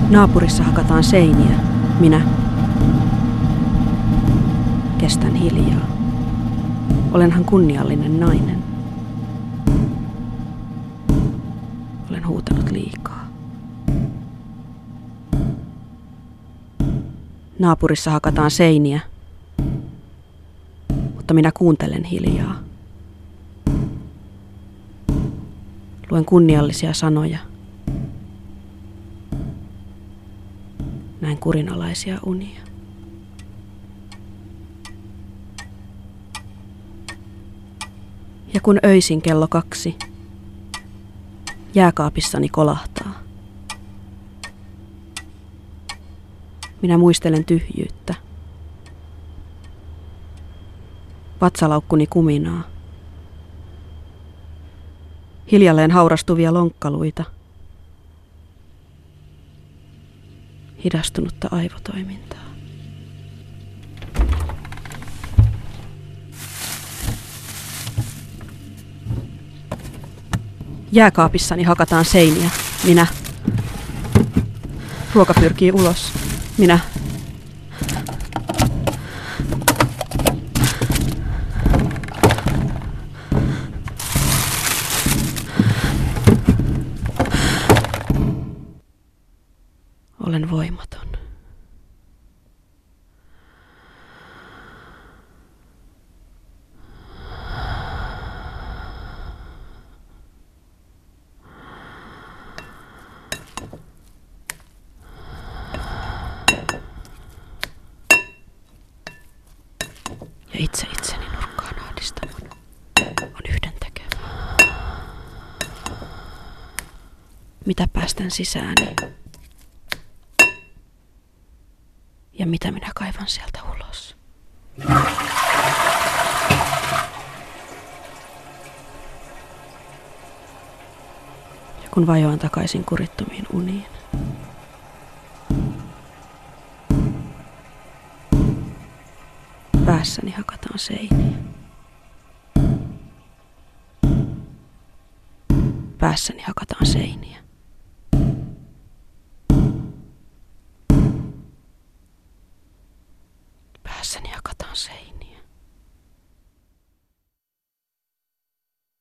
Naapurissa hakataan seiniä. Minä kestän hiljaa. Olenhan kunniallinen nainen. Olen huutanut liikaa. Naapurissa hakataan seiniä, mutta minä kuuntelen hiljaa. Luen kunniallisia sanoja. Näin kurinalaisia unia. Ja kun öisin kello 2, jääkaapissani kolahtaa. Minä muistelen tyhjyyttä. Vatsalaukkuni kuminaa. Hiljalleen haurastuvia lonkkaluita. Hidastunutta aivotoimintaa. Jääkaapissani hakataan seiniä. Minä. Ruoka pyrkii ulos. Minä. Olen voimaton. Ja itse itseni nurkkaan ahdistamaan on yhdentekevää. Mitä päästän sisääni? Ja mitä minä kaivan sieltä ulos? Ja kun vajoan takaisin kurittomiin uniin, päässäni hakataan seiniä. Päässäni hakataan seiniä.